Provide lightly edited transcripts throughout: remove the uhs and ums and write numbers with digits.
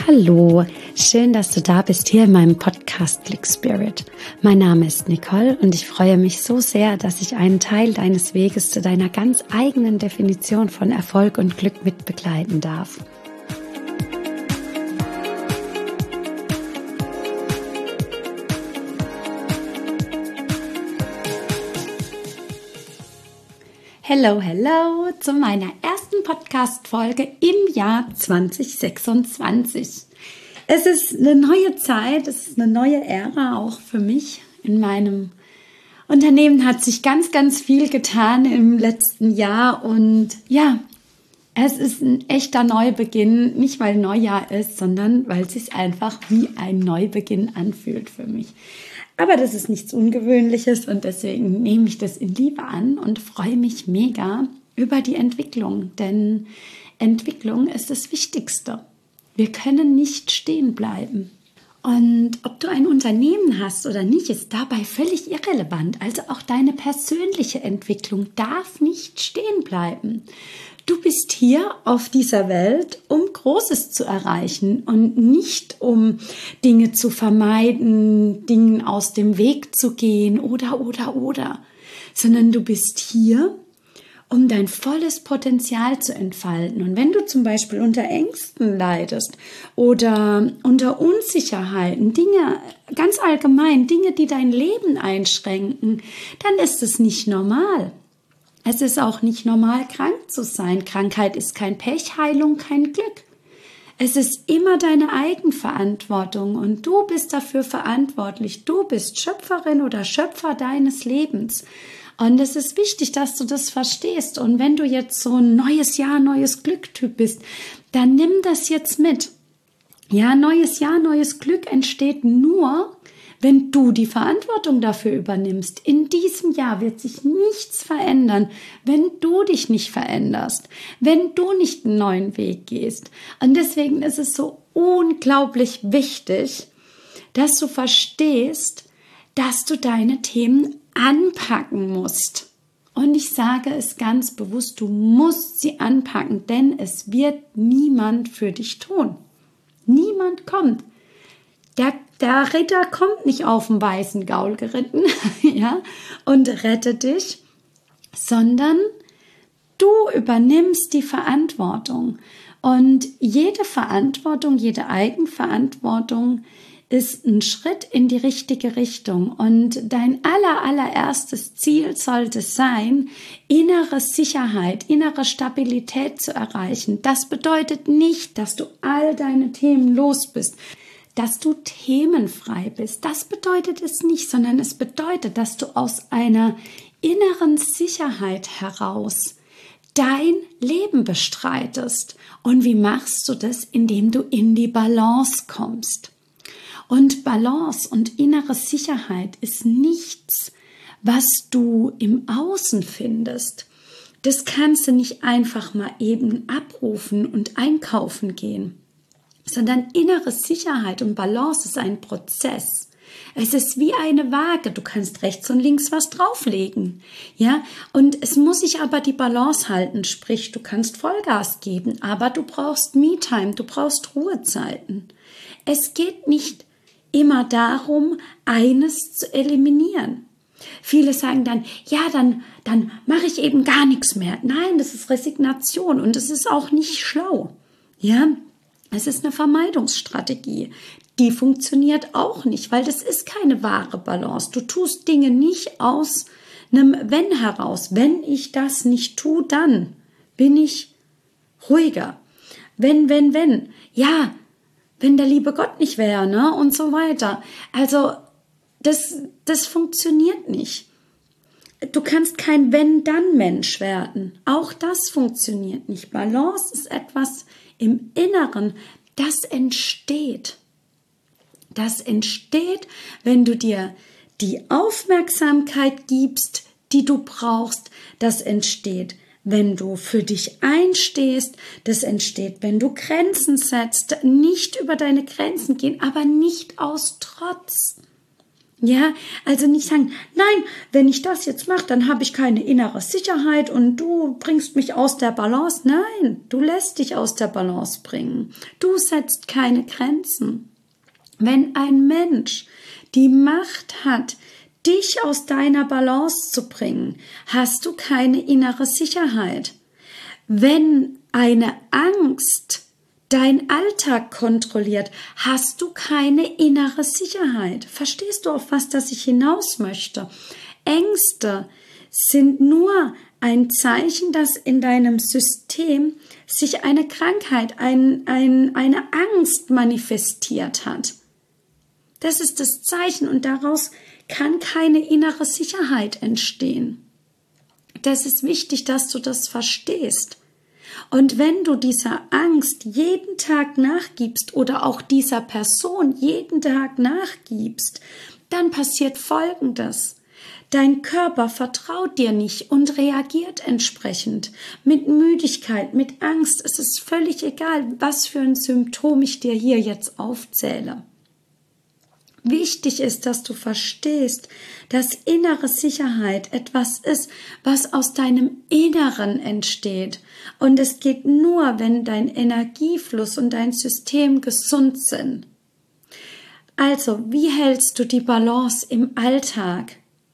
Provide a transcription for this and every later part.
Hallo, schön, dass du da bist hier in meinem Podcast Click Spirit. Mein Name ist Nicole und ich freue mich so sehr, dass ich einen Teil deines Weges zu deiner ganz eigenen Definition von Erfolg und Glück mit begleiten darf. Hello zu meiner ersten Podcast-Folge im Jahr 2026. Es ist eine neue Zeit, es ist eine neue Ära auch für mich. In meinem Unternehmen hat sich ganz viel getan im letzten Jahr und ja, es ist ein echter Neubeginn, nicht weil Neujahr ist, sondern weil es sich einfach wie ein Neubeginn anfühlt für mich. Aber das ist nichts Ungewöhnliches und deswegen nehme ich das in Liebe an und freue mich mega über die Entwicklung, denn Entwicklung ist das Wichtigste. Wir können nicht stehen bleiben. Und ob du ein Unternehmen hast oder nicht, ist dabei völlig irrelevant. Also auch deine persönliche Entwicklung darf nicht stehen bleiben. Du bist hier auf dieser Welt, um Großes zu erreichen und nicht um Dinge zu vermeiden, Dingen aus dem Weg zu gehen oder, sondern du bist hier, um dein volles Potenzial zu entfalten. Und wenn du zum Beispiel unter Ängsten leidest oder unter Unsicherheiten, Dinge, ganz allgemein, Dinge, die dein Leben einschränken, dann ist es nicht normal. Es ist auch nicht normal, krank zu sein. Krankheit ist kein Pech, Heilung kein Glück. Es ist immer deine Eigenverantwortung und du bist dafür verantwortlich. Du bist Schöpferin oder Schöpfer deines Lebens. Und es ist wichtig, dass du das verstehst. Und wenn du jetzt so ein neues Jahr, neues Glück-Typ bist, dann nimm das jetzt mit. Ja, neues Jahr, neues Glück entsteht nur, wenn du die Verantwortung dafür übernimmst. In diesem Jahr wird sich nichts verändern, wenn du dich nicht veränderst, wenn du nicht einen neuen Weg gehst. Und deswegen ist es so unglaublich wichtig, dass du verstehst, dass du deine Themen anpacken musst. Und ich sage es ganz bewusst, du musst sie anpacken, denn es wird niemand für dich tun. Niemand kommt. Der Ritter kommt nicht auf dem weißen Gaul geritten, ja, und rettet dich, sondern du übernimmst die Verantwortung. Und jede Verantwortung, jede Eigenverantwortung ist ein Schritt in die richtige Richtung. Und dein allererstes Ziel sollte sein, innere Sicherheit, innere Stabilität zu erreichen. Das bedeutet nicht, dass du all deine Themen los bist, dass du themenfrei bist. Das bedeutet es nicht, sondern es bedeutet, dass du aus einer inneren Sicherheit heraus dein Leben bestreitest. Und wie machst du das? Indem du in die Balance kommst. Und Balance und innere Sicherheit ist nichts, was du im Außen findest. Das kannst du nicht einfach mal eben abrufen und einkaufen gehen, sondern innere Sicherheit und Balance ist ein Prozess. Es ist wie eine Waage. Du kannst rechts und links was drauflegen, ja. Und es muss sich aber die Balance halten. Sprich, du kannst Vollgas geben, aber du brauchst Me-Time, du brauchst Ruhezeiten. Es geht nicht immer darum, eines zu eliminieren. Viele sagen dann, ja, dann mache ich eben gar nichts mehr. Nein, das ist Resignation und es ist auch nicht schlau, ja. Es ist eine Vermeidungsstrategie. Die funktioniert auch nicht, weil das ist keine wahre Balance. Du tust Dinge nicht aus einem Wenn heraus. Wenn ich das nicht tue, dann bin ich ruhiger. Wenn. Ja, wenn der liebe Gott nicht wäre, ne? Und so weiter. Also, das funktioniert nicht. Du kannst kein Wenn-Dann-Mensch werden. Auch das funktioniert nicht. Balance ist etwas im Inneren, das entsteht. Das entsteht, wenn du dir die Aufmerksamkeit gibst, die du brauchst. Das entsteht, wenn du für dich einstehst. Das entsteht, wenn du Grenzen setzt. Nicht über deine Grenzen gehen, aber nicht aus Trotz. Ja, also nicht sagen, nein, wenn ich das jetzt mache, dann habe ich keine innere Sicherheit und du bringst mich aus der Balance. Nein, du lässt dich aus der Balance bringen. Du setzt keine Grenzen. Wenn ein Mensch die Macht hat, dich aus deiner Balance zu bringen, hast du keine innere Sicherheit. Wenn eine Angst dein Alltag kontrolliert, hast du keine innere Sicherheit. Verstehst du, auf was das ich hinaus möchte? Ängste sind nur ein Zeichen, dass in deinem System sich eine Krankheit, eine Angst manifestiert hat. Das ist das Zeichen und daraus kann keine innere Sicherheit entstehen. Das ist wichtig, dass du das verstehst. Und wenn du dieser Angst jeden Tag nachgibst oder auch dieser Person jeden Tag nachgibst, dann passiert Folgendes. Dein Körper vertraut dir nicht und reagiert entsprechend. Mit Müdigkeit, mit Angst, es ist völlig egal, was für ein Symptom ich dir hier jetzt aufzähle. Wichtig ist, dass du verstehst, dass innere Sicherheit etwas ist, was aus deinem Inneren entsteht. Und es geht nur, wenn dein Energiefluss und dein System gesund sind. Also, wie hältst du die Balance im Alltag?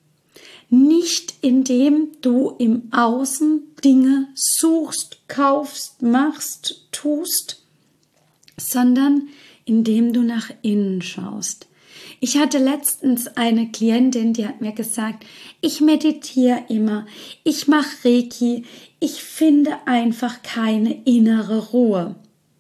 Nicht indem du im Außen Dinge suchst, kaufst, machst, tust, sondern indem du nach innen schaust. Ich hatte letztens eine Klientin, die hat mir gesagt, ich meditiere immer, ich mache Reiki, ich finde einfach keine innere Ruhe.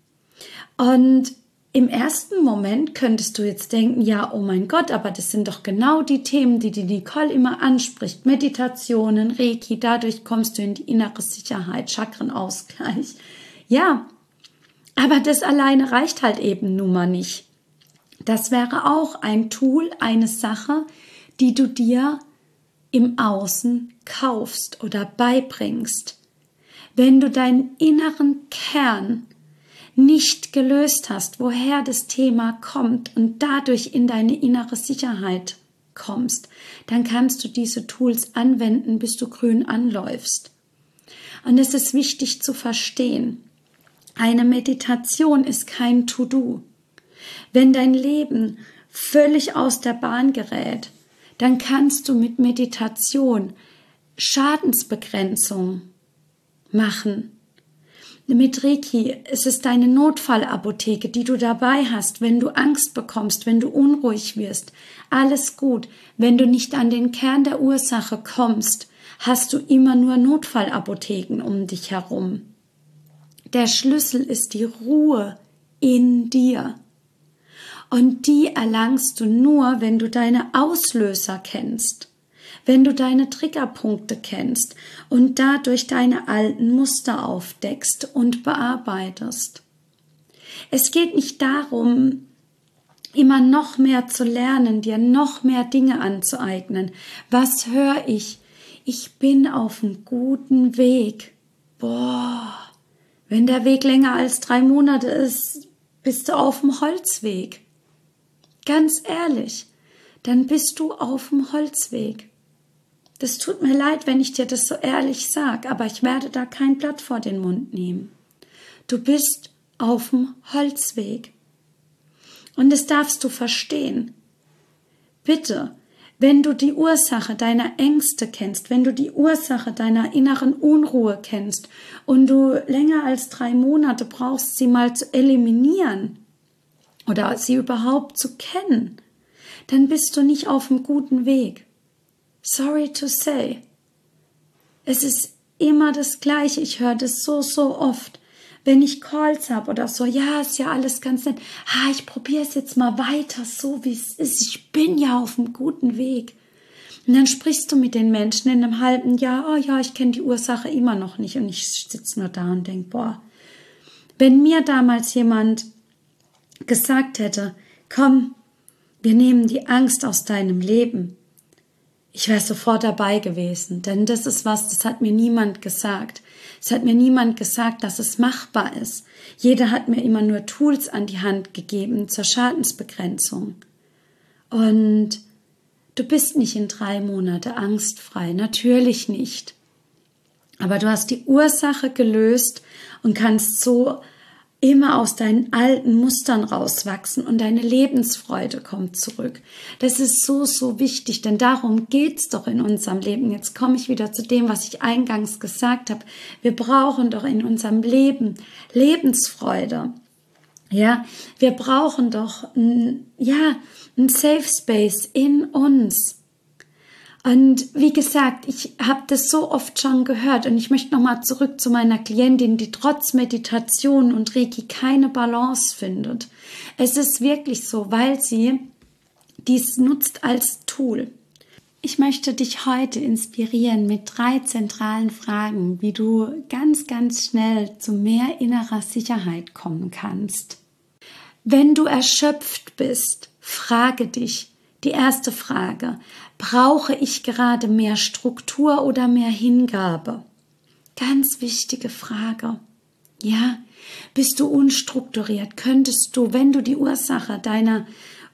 Und im ersten Moment könntest du jetzt denken, ja, oh mein Gott, aber das sind doch genau die Themen, die Nicole immer anspricht. Meditationen, Reiki, dadurch kommst du in die innere Sicherheit, Chakrenausgleich. Ja, aber das alleine reicht halt eben nun mal nicht. Das wäre auch ein Tool, eine Sache, die du dir im Außen kaufst oder beibringst. Wenn du deinen inneren Kern nicht gelöst hast, woher das Thema kommt und dadurch in deine innere Sicherheit kommst, dann kannst du diese Tools anwenden, bis du grün anläufst. Und es ist wichtig zu verstehen, eine Meditation ist kein To-Do. Wenn dein Leben völlig aus der Bahn gerät, dann kannst du mit Meditation Schadensbegrenzung machen. Mit Reiki ist es deine Notfallapotheke, die du dabei hast, wenn du Angst bekommst, wenn du unruhig wirst. Alles gut. Wenn du nicht an den Kern der Ursache kommst, hast du immer nur Notfallapotheken um dich herum. Der Schlüssel ist die Ruhe in dir. Und die erlangst du nur, wenn du deine Auslöser kennst, wenn du deine Triggerpunkte kennst und dadurch deine alten Muster aufdeckst und bearbeitest. Es geht nicht darum, immer noch mehr zu lernen, dir noch mehr Dinge anzueignen. Was höre ich? Ich bin auf einem guten Weg. Wenn der Weg länger als 3 Monate ist, bist du auf dem Holzweg. Ganz ehrlich, dann bist du auf dem Holzweg. Das tut mir leid, wenn ich dir das so ehrlich sage, aber ich werde da kein Blatt vor den Mund nehmen. Du bist auf dem Holzweg. Und das darfst du verstehen. Bitte, wenn du die Ursache deiner Ängste kennst, wenn du die Ursache deiner inneren Unruhe kennst und du länger als 3 Monate brauchst, sie mal zu eliminieren, oder sie überhaupt zu kennen, dann bist du nicht auf einem guten Weg. Sorry to say. Es ist immer das Gleiche. Ich höre das so oft. Wenn ich Calls habe oder so, ja, ist ja alles ganz nett. Ich probiere es jetzt mal weiter, so wie es ist. Ich bin ja auf einem guten Weg. Und dann sprichst du mit den Menschen in einem halben Jahr, oh ja, ich kenne die Ursache immer noch nicht. Und ich sitze nur da und denke, wenn mir damals jemand gesagt hätte, komm, wir nehmen die Angst aus deinem Leben, ich wäre sofort dabei gewesen, denn das ist was, das hat mir niemand gesagt. Es hat mir niemand gesagt, dass es machbar ist. Jeder hat mir immer nur Tools an die Hand gegeben zur Schadensbegrenzung. Und Du bist nicht in 3 Monate angstfrei, natürlich nicht. Aber du hast die Ursache gelöst und kannst so immer aus deinen alten Mustern rauswachsen und deine Lebensfreude kommt zurück. Das ist so, so wichtig, denn darum geht's doch in unserem Leben. Jetzt komme ich wieder zu dem, was ich eingangs gesagt habe. Wir brauchen doch in unserem Leben Lebensfreude. Ja, wir brauchen doch ein Safe Space in uns. Und wie gesagt, ich habe das so oft schon gehört und ich möchte nochmal zurück zu meiner Klientin, die trotz Meditation und Reiki keine Balance findet. Es ist wirklich so, weil sie dies nutzt als Tool. Ich möchte dich heute inspirieren mit 3 zentralen Fragen, wie du ganz, ganz schnell zu mehr innerer Sicherheit kommen kannst. Wenn du erschöpft bist, frage dich, die erste Frage: Brauche ich gerade mehr Struktur oder mehr Hingabe? Ganz wichtige Frage. Ja, bist du unstrukturiert? Könntest du, wenn du die Ursache deiner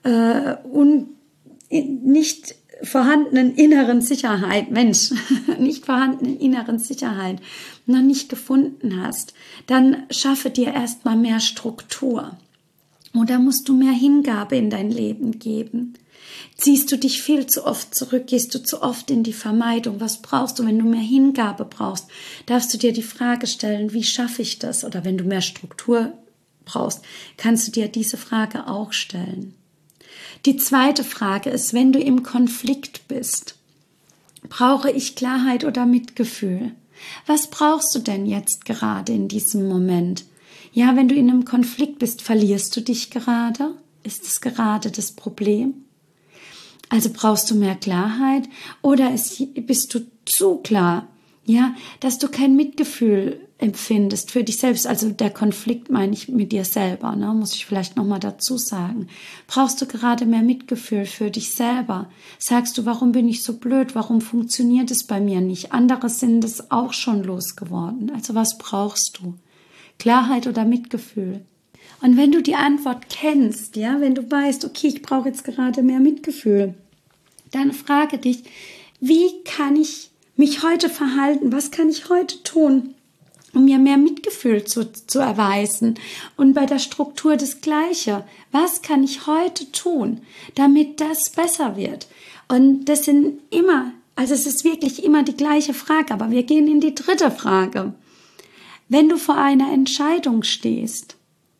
nicht vorhandenen inneren Sicherheit, nicht vorhandenen inneren Sicherheit noch nicht gefunden hast, dann schaffe dir erstmal mehr Struktur. Oder musst du mehr Hingabe in dein Leben geben? Ziehst du dich viel zu oft zurück? Gehst du zu oft in die Vermeidung? Was brauchst du, wenn du mehr Hingabe brauchst? Darfst du dir die Frage stellen, wie schaffe ich das? Oder wenn du mehr Struktur brauchst, kannst du dir diese Frage auch stellen. Die zweite Frage ist, wenn du im Konflikt bist, brauche ich Klarheit oder Mitgefühl? Was brauchst du denn jetzt gerade in diesem Moment? Ja, wenn du in einem Konflikt bist, verlierst du dich gerade? Ist es gerade das Problem? Also brauchst du mehr Klarheit oder bist du zu klar, ja, dass du kein Mitgefühl empfindest für dich selbst? Also der Konflikt meine ich mit dir selber, ne, muss ich vielleicht nochmal dazu sagen. Brauchst du gerade mehr Mitgefühl für dich selber? Sagst du, warum bin ich so blöd? Warum funktioniert es bei mir nicht? Andere sind es auch schon losgeworden. Also was brauchst du? Klarheit oder Mitgefühl? Und wenn du die Antwort kennst, ja, wenn du weißt, okay, ich brauche jetzt gerade mehr Mitgefühl, dann frage dich, wie kann ich mich heute verhalten? Was kann ich heute tun, um mir mehr Mitgefühl zu erweisen? Und bei der Struktur das Gleiche. Was kann ich heute tun, damit das besser wird? Und das sind es ist wirklich immer die gleiche Frage, aber wir gehen in die dritte Frage. Wenn du vor einer Entscheidung stehst,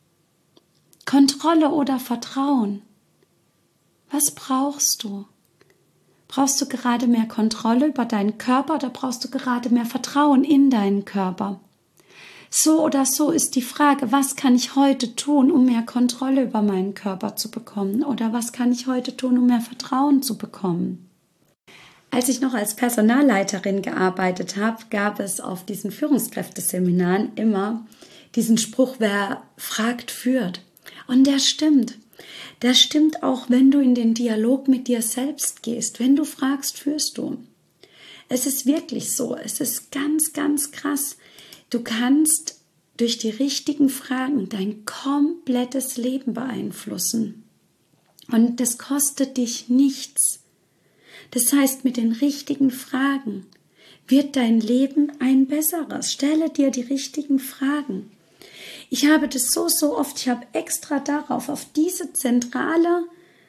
Kontrolle oder Vertrauen, was brauchst du? Brauchst du gerade mehr Kontrolle über deinen Körper oder brauchst du gerade mehr Vertrauen in deinen Körper? So oder so ist die Frage, was kann ich heute tun, um mehr Kontrolle über meinen Körper zu bekommen? Oder was kann ich heute tun, um mehr Vertrauen zu bekommen? Als ich noch als Personalleiterin gearbeitet habe, gab es auf diesen Führungskräfteseminaren immer diesen Spruch, wer fragt, führt. Und der stimmt. Der stimmt auch, wenn du in den Dialog mit dir selbst gehst. Wenn du fragst, führst du. Es ist wirklich so. Es ist ganz, ganz krass. Du kannst durch die richtigen Fragen dein komplettes Leben beeinflussen. Und das kostet dich nichts. Das heißt, mit den richtigen Fragen wird dein Leben ein besseres. Stelle dir die richtigen Fragen. Ich habe das so oft, ich habe extra darauf, auf diese zentrale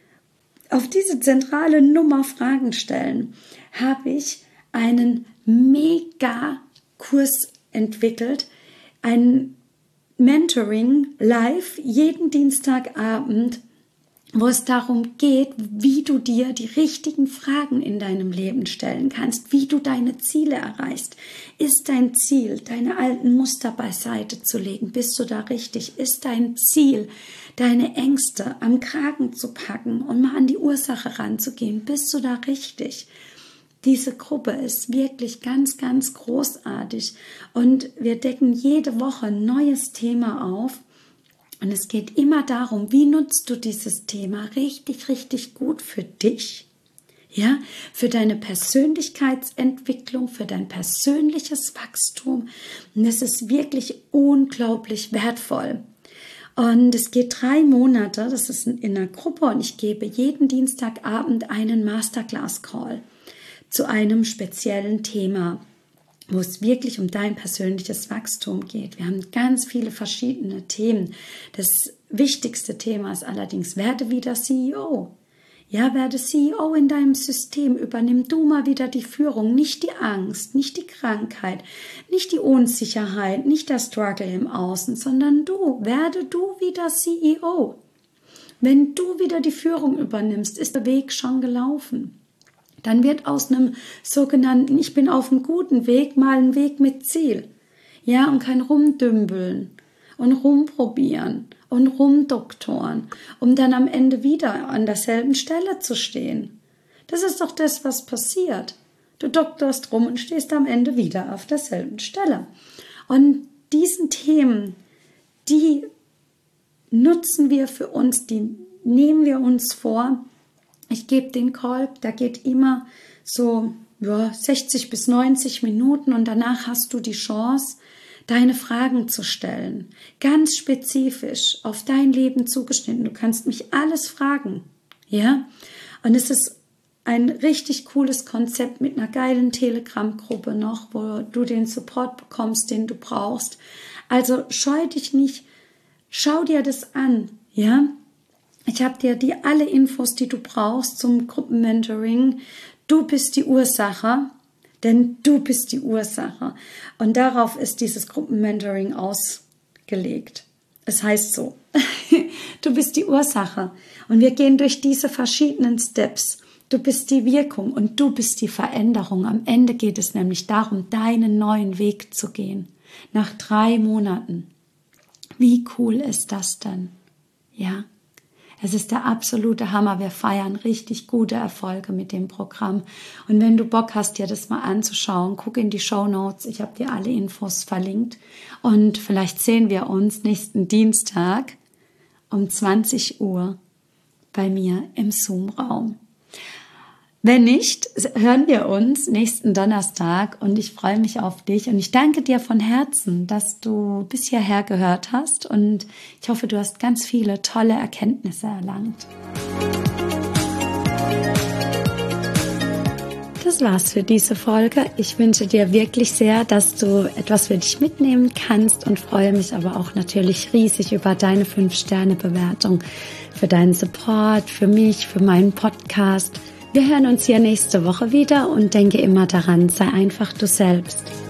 Nummer Fragen stellen, habe ich einen Mega-Kurs entwickelt, ein Mentoring live jeden Dienstagabend, wo es darum geht, wie du dir die richtigen Fragen in deinem Leben stellen kannst, wie du deine Ziele erreichst. Ist dein Ziel, deine alten Muster beiseite zu legen? Bist du da richtig? Ist dein Ziel, deine Ängste am Kragen zu packen und mal an die Ursache ranzugehen? Bist du da richtig? Diese Gruppe ist wirklich ganz, ganz großartig und wir decken jede Woche ein neues Thema auf. Und es geht immer darum, wie nutzt du dieses Thema richtig, richtig gut für dich, ja, für deine Persönlichkeitsentwicklung, für dein persönliches Wachstum. Und es ist wirklich unglaublich wertvoll. Und es geht 3 Monate, das ist in einer Gruppe und ich gebe jeden Dienstagabend einen Masterclass-Call zu einem speziellen Thema, wo es wirklich um dein persönliches Wachstum geht. Wir haben ganz viele verschiedene Themen. Das wichtigste Thema ist allerdings, werde wieder CEO. Ja, werde CEO in deinem System, übernimm du mal wieder die Führung, nicht die Angst, nicht die Krankheit, nicht die Unsicherheit, nicht der Struggle im Außen, sondern werde du wieder CEO. Wenn du wieder die Führung übernimmst, ist der Weg schon gelaufen. Dann wird aus einem sogenannten, ich bin auf einem guten Weg, mal ein Weg mit Ziel. Ja, und kein Rumdümpeln und rumprobieren und rumdoktoren, um dann am Ende wieder an derselben Stelle zu stehen. Das ist doch das, was passiert. Du doktorst rum und stehst am Ende wieder auf derselben Stelle. Und diesen Themen, die nutzen wir für uns, die nehmen wir uns vor. Ich gebe den Call, der geht immer so 60 bis 90 Minuten und danach hast du die Chance, deine Fragen zu stellen, ganz spezifisch auf dein Leben zugeschnitten. Du kannst mich alles fragen, ja? Und es ist ein richtig cooles Konzept mit einer geilen Telegram-Gruppe noch, wo du den Support bekommst, den du brauchst. Also scheu dich nicht, schau dir das an, ja? Ich habe dir alle Infos, die du brauchst zum Gruppenmentoring. Du bist die Ursache. Denn du bist die Ursache. Und darauf ist dieses Gruppenmentoring ausgelegt. Es heißt so, du bist die Ursache. Und wir gehen durch diese verschiedenen Steps. Du bist die Wirkung und du bist die Veränderung. Am Ende geht es nämlich darum, deinen neuen Weg zu gehen. Nach 3 Monaten. Wie cool ist das denn? Ja. Es ist der absolute Hammer. Wir feiern richtig gute Erfolge mit dem Programm. Und wenn du Bock hast, dir das mal anzuschauen, guck in die Shownotes. Ich habe dir alle Infos verlinkt. Und vielleicht sehen wir uns nächsten Dienstag um 20 Uhr bei mir im Zoom-Raum. Wenn nicht, hören wir uns nächsten Donnerstag und ich freue mich auf dich und ich danke dir von Herzen, dass du bis hierher gehört hast und ich hoffe, du hast ganz viele tolle Erkenntnisse erlangt. Das war's für diese Folge. Ich wünsche dir wirklich sehr, dass du etwas für dich mitnehmen kannst und freue mich aber auch natürlich riesig über deine 5-Sterne-Bewertung, für deinen Support, für mich, für meinen Podcast. Wir hören uns hier nächste Woche wieder und denke immer daran, sei einfach du selbst.